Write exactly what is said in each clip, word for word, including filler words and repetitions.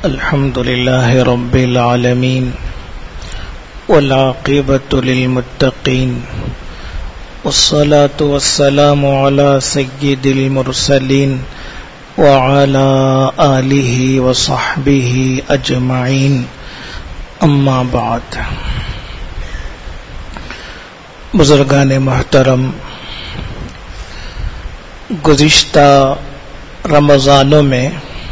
الحمد لله رب العالمين والعاقبة للمتقين والصلاة والسلام على سيد المرسلين وعلى آله وصحبه أجمعين اما بعد. بزرگان محترم، گزشتہ رمضانوں میں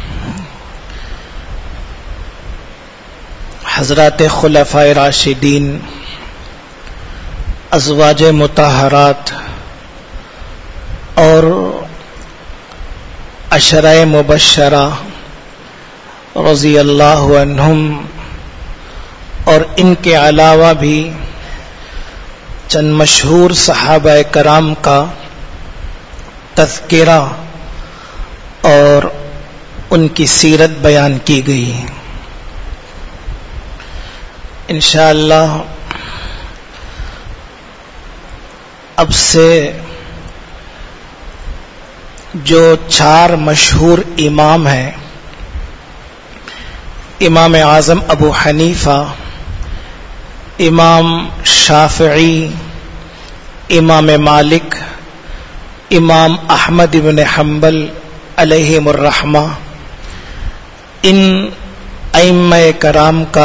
حضرات خلفائے راشدین، ازواج مطہرات اور عشرہ مبشرہ رضی اللہ عنہم اور ان کے علاوہ بھی چند مشہور صحابہ کرام کا تذکرہ اور ان کی سیرت بیان کی گئی. انشاءاللہ اب سے جو چار مشہور امام ہیں، امام اعظم ابو حنیفہ، امام شافعی، امام مالک، امام احمد بن حنبل علیہم الرحمہ، ان ائمہ کرام کا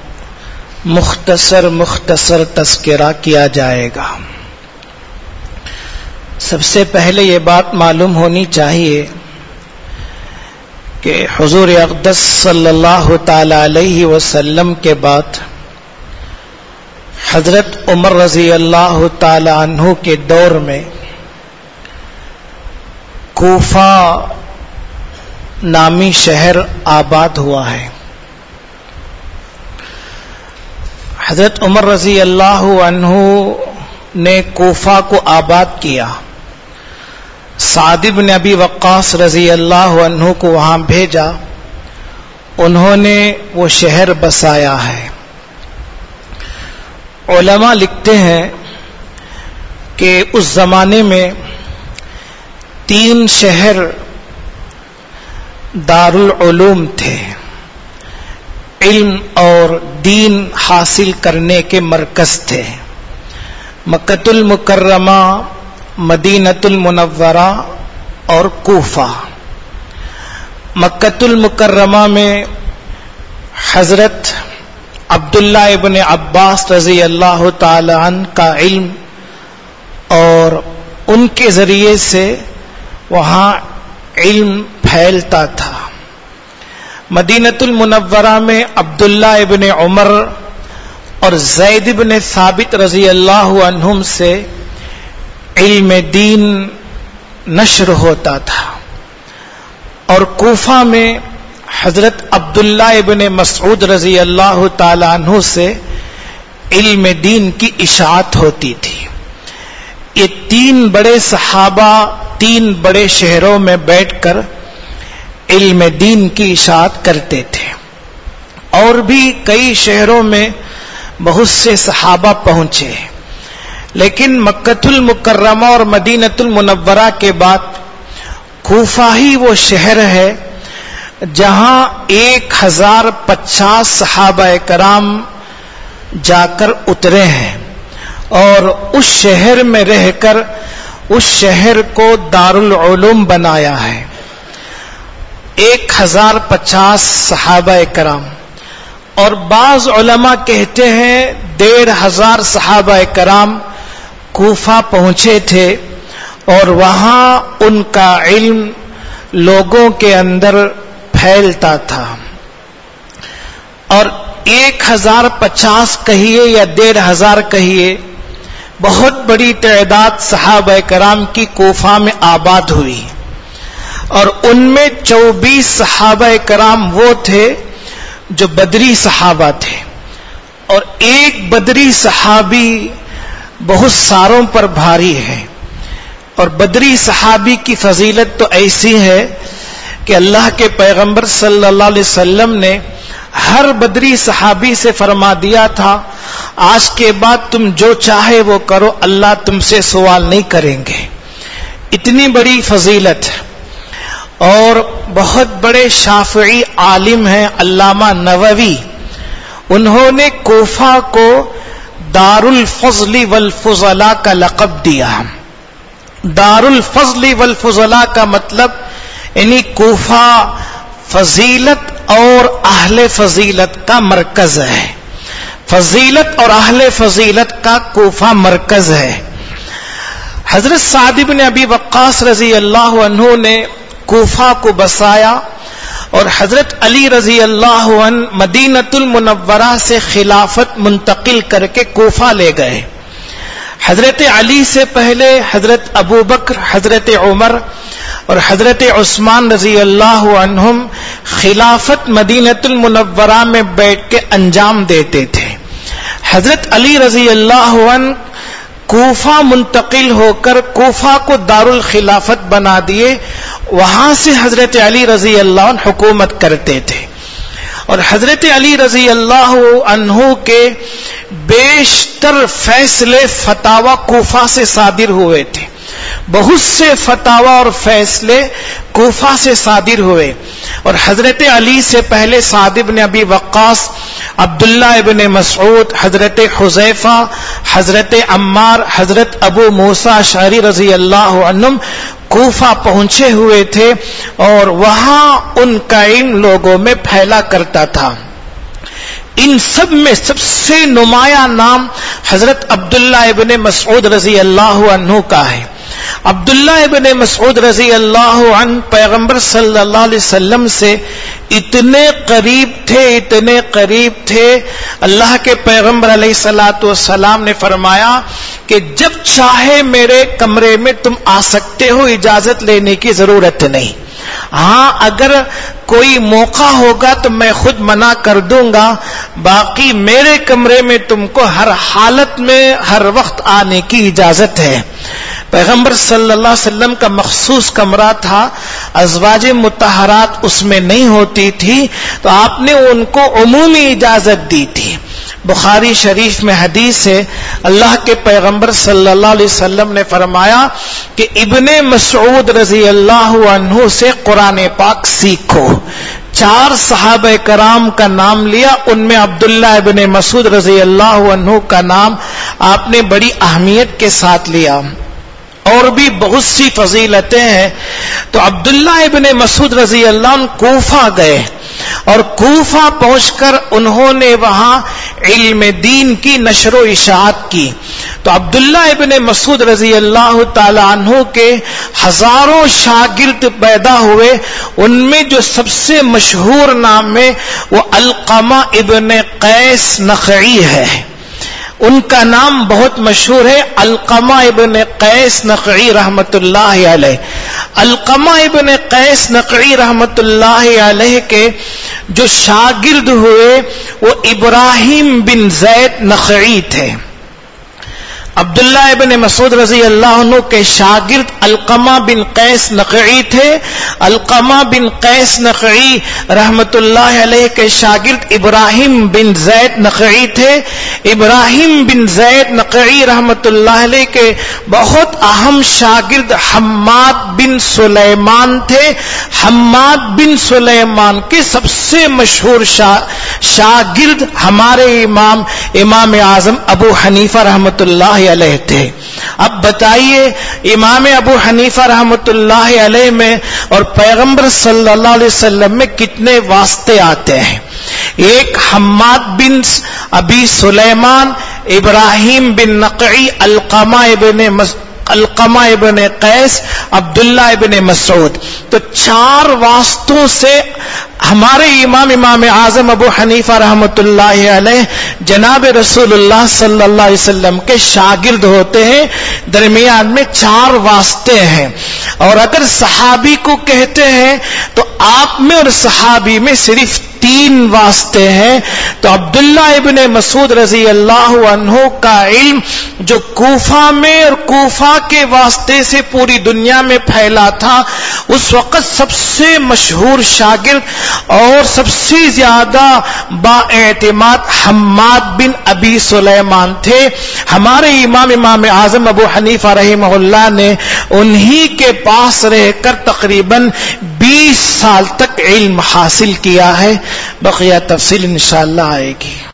مختصر مختصر تذکرہ کیا جائے گا. سب سے پہلے یہ بات معلوم ہونی چاہیے کہ حضور اقدس صلی اللہ تعالی علیہ وسلم کے بعد حضرت عمر رضی اللہ تعالی عنہ کے دور میں کوفہ نامی شہر آباد ہوا ہے. حضرت عمر رضی اللہ عنہ نے کوفہ کو آباد کیا. سعد بن ابی وقاص رضی اللہ عنہ کو وہاں بھیجا، انہوں نے وہ شہر بسایا ہے. علماء لکھتے ہیں کہ اس زمانے میں تین شہر دارالعلوم تھے، علم اور دین حاصل کرنے کے مرکز تھے. مکۃ المکرمہ، مدینۃ المنورہ اور کوفہ. مکۃ المکرمہ میں حضرت عبداللہ ابن عباس رضی اللہ تعالی عنہ کا علم اور ان کے ذریعے سے وہاں علم پھیلتا تھا. مدینۃ المنورہ میں عبداللہ ابن عمر اور زید بن ثابت رضی اللہ عنہم سے علم دین نشر ہوتا تھا. اور کوفہ میں حضرت عبداللہ ابن مسعود رضی اللہ تعالی عنہ سے علم دین کی اشاعت ہوتی تھی. یہ تین بڑے صحابہ تین بڑے شہروں میں بیٹھ کر علم دین کی اشاعت کرتے تھے. اور بھی کئی شہروں میں بہت سے صحابہ پہنچے، لیکن مکۃ المکرمہ اور مدینۃ المنورہ کے بعد کوفہ ہی وہ شہر ہے جہاں ایک ہزار پچاس صحابہ کرام جا کر اترے ہیں اور اس شہر میں رہ کر اس شہر کو دارالعلوم بنایا ہے. ایک ہزار پچاس صحابہ کرام، اور بعض علماء کہتے ہیں ڈیڑھ ہزار صحابہ کرام کوفہ پہنچے تھے اور وہاں ان کا علم لوگوں کے اندر پھیلتا تھا. اور ایک ہزار پچاس کہیے یا ڈیڑھ ہزار کہیے، بہت بڑی تعداد صحابہ کرام کی کوفہ میں آباد ہوئی. اور ان میں چوبیس صحابہ کرام وہ تھے جو بدری صحابہ تھے، اور ایک بدری صحابی بہت ساروں پر بھاری ہے. اور بدری صحابی کی فضیلت تو ایسی ہے کہ اللہ کے پیغمبر صلی اللہ علیہ وسلم نے ہر بدری صحابی سے فرما دیا تھا آج کے بعد تم جو چاہے وہ کرو، اللہ تم سے سوال نہیں کریں گے. اتنی بڑی فضیلت. اور بہت بڑے شافعی عالم ہیں علامہ نووی، انہوں نے کوفہ کو دار الفضل والفضلاء کا لقب دیا۔ دار الفضل والفضلاء کا مطلب یعنی کوفہ فضیلت اور اہل فضیلت کا مرکز ہے، فضیلت اور اہل فضیلت کا کوفہ مرکز ہے۔ حضرت سعد بن ابی وقاص رضی اللہ عنہ نے کوفہ کو بسایا اور حضرت علی رضی اللہ عنہ مدینۃ المنورہ سے خلافت منتقل کر کے کوفہ لے گئے۔ حضرت علی سے پہلے حضرت ابو بکر، حضرت عمر اور حضرت عثمان رضی اللہ عنہم خلافت مدینۃ المنورہ میں بیٹھ کے انجام دیتے تھے۔ حضرت علی رضی اللہ عنہ کوفہ منتقل ہو کر کوفہ کو دار الخلافت بنا دیے، وہاں سے حضرت علی رضی اللہ عنہ حکومت کرتے تھے۔ اور حضرت علی رضی اللہ عنہ کے بیشتر فیصلے فتاوی کوفہ سے صادر ہوئے تھے، بہت سے فتاوی اور فیصلے کوفہ سے صادر ہوئے۔ اور حضرت علی سے پہلے سعد بن ابی وقاص، عبداللہ ابن مسعود، حضرت حذیفہ، حضرت عمار، حضرت ابو موسیٰ اشعری رضی اللہ عنہم کوفہ پہنچے ہوئے تھے اور وہاں ان کا علم لوگوں میں پھیلا کرتا تھا۔ ان سب میں سب سے نمایاں نام حضرت عبداللہ ابن مسعود رضی اللہ عنہ کا ہے۔ عبداللہ ابن مسعود رضی اللہ عنہ پیغمبر صلی اللہ علیہ وسلم سے اتنے قریب تھے، اتنے قریب تھے، اللہ کے پیغمبر علیہ الصلوۃ والسلام نے فرمایا کہ جب چاہے میرے کمرے میں تم آ سکتے ہو، اجازت لینے کی ضرورت نہیں۔ ہاں اگر کوئی موقع ہوگا تو میں خود منع کر دوں گا، باقی میرے کمرے میں تم کو ہر حالت میں ہر وقت آنے کی اجازت ہے۔ پیغمبر صلی اللہ علیہ وسلم کا مخصوص کمرہ تھا، ازواج مطہرات اس میں نہیں ہوتی تھی، تو آپ نے ان کو عمومی اجازت دی تھی۔ بخاری شریف میں حدیث ہے، اللہ کے پیغمبر صلی اللہ علیہ وسلم نے فرمایا کہ ابن مسعود رضی اللہ عنہ سے قرآن پاک سیکھو۔ چار صحابہ کرام کا نام لیا، ان میں عبداللہ ابن مسعود رضی اللہ عنہ کا نام آپ نے بڑی اہمیت کے ساتھ لیا۔ اور بھی بہت سی فضیلتیں ہیں۔ تو عبداللہ ابن مسعود رضی اللہ عنہ کوفہ گئے اور کوفہ پہنچ کر انہوں نے وہاں علم دین کی نشر و اشاعت کی۔ تو عبداللہ ابن مسعود رضی اللہ تعالی عنہ کے ہزاروں شاگرد پیدا ہوئے، ان میں جو سب سے مشہور نام ہے وہ علقمہ ابن قیس نخعی ہے۔ ان کا نام بہت مشہور ہے، علقمہ ابن قیس نخعی رحمت اللہ علیہ۔ علقمہ ابن قیس نخعی رحمت اللہ علیہ کے جو شاگرد ہوئے وہ ابراہیم بن زید نخعی تھے۔ عبداللہ ابن مسعود رضی اللہ عنہ کے شاگرد علقمہ بن قیس نخعی تھے۔ علقمہ بن قیس نخعی رحمت اللہ علیہ کے شاگرد ابراہیم بن زید نخعی تھے۔ ابراہیم بن زید نخعی رحمت اللہ علیہ کے بہت اہم شاگرد حماد بن سلیمان تھے۔ حماد بن سلیمان کے سب سے مشہور شاگرد ہمارے امام امام اعظم ابو حنیفہ رحمت اللہ علیہ تھے۔ اب بتائیے امام ابو حنیفہ رحمت اللہ علیہ میں اور پیغمبر صلی اللہ علیہ وسلم میں کتنے واسطے آتے ہیں۔ ایک حماد بن ابی سلیمان، ابراہیم بن نخعی، علقمہ ابن مس علقمہ ابن قیس، عبداللہ ابن مسعود، تو چار واسطوں سے ہمارے امام امام اعظم ابو حنیفہ رحمت اللہ علیہ جناب رسول اللہ صلی اللہ علیہ وسلم کے شاگرد ہوتے ہیں۔ درمیان میں چار واسطے ہیں، اور اگر صحابی کو کہتے ہیں تو آپ میں اور صحابی میں صرف تین واسطے ہیں۔ تو عبداللہ ابن مسعود رضی اللہ عنہ کا علم جو کوفہ میں اور کوفہ کے واسطے سے پوری دنیا میں پھیلا تھا، اس وقت سب سے مشہور شاگرد اور سب سے زیادہ با اعتماد حماد بن ابی سلیمان تھے۔ ہمارے امام امام اعظم ابو حنیفہ رحمہ اللہ نے انہی کے پاس رہ کر تقریباً بیس سال تک علم حاصل کیا ہے. بقیہ تفصیل انشاءاللہ آئے گی.